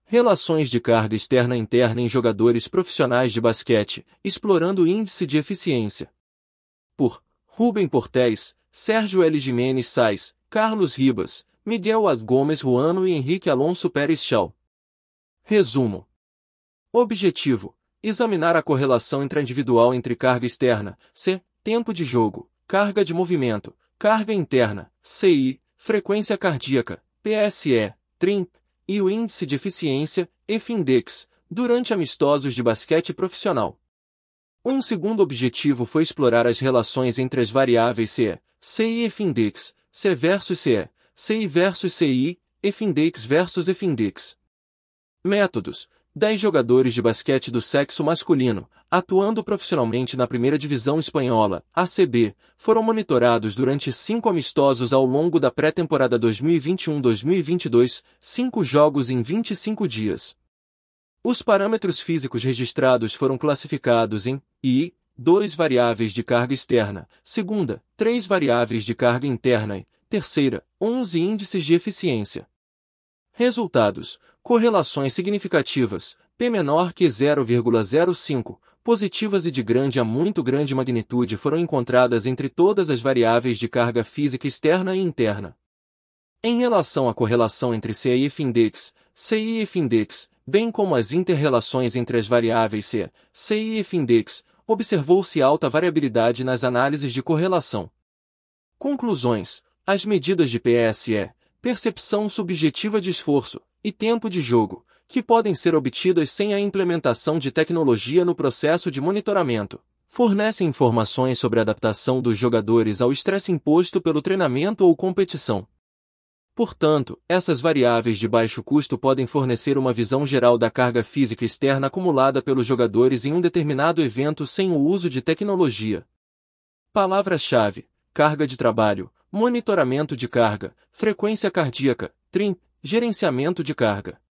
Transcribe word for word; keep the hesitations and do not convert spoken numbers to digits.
Relações de carga externa e interna em jogadores profissionais de basquete, explorando o índice de eficiência. Por Rubem Portés, Sérgio L. Jimenez Sais, Carlos Ribas, Miguel A. Gomes Ruano e Henrique Alonso Pérez Chau. Resumo. Objetivo: examinar a correlação intraindividual entre carga externa, C, tempo de jogo, carga de movimento, carga interna, C I, frequência cardíaca, P S E, T R I M P, e o índice de eficiência, F-Index, durante amistosos de basquete profissional. Um segundo objetivo foi explorar as relações entre as variáveis C E, C I e F-Index, C versus C E, C I versus C I, F-Index versus F-Index. Métodos: dez jogadores de basquete do sexo masculino, atuando profissionalmente na primeira divisão espanhola, A C B, foram monitorados durante cinco amistosos ao longo da pré-temporada dois mil e vinte e um a dois mil e vinte e dois, cinco jogos em vinte e cinco dias. Os parâmetros físicos registrados foram classificados em I, dois variáveis de carga externa, segunda, três variáveis de carga interna e, terceira, onze índices de eficiência. Resultados: correlações significativas, P menor que zero vírgula zero cinco, positivas e de grande a muito grande magnitude foram encontradas entre todas as variáveis de carga física externa e interna. Em relação à correlação entre C I e F-Index, C I e F-Index, bem como as interrelações entre as variáveis C, C I e F-Index, observou-se alta variabilidade nas análises de correlação. Conclusões: as medidas de P S E, percepção subjetiva de esforço, e tempo de jogo, que podem ser obtidas sem a implementação de tecnologia no processo de monitoramento, fornecem informações sobre a adaptação dos jogadores ao estresse imposto pelo treinamento ou competição. Portanto, essas variáveis de baixo custo podem fornecer uma visão geral da carga física externa acumulada pelos jogadores em um determinado evento sem o uso de tecnologia. Palavras-chave: carga de trabalho, monitoramento de carga, frequência cardíaca, T R I M P, gerenciamento de carga.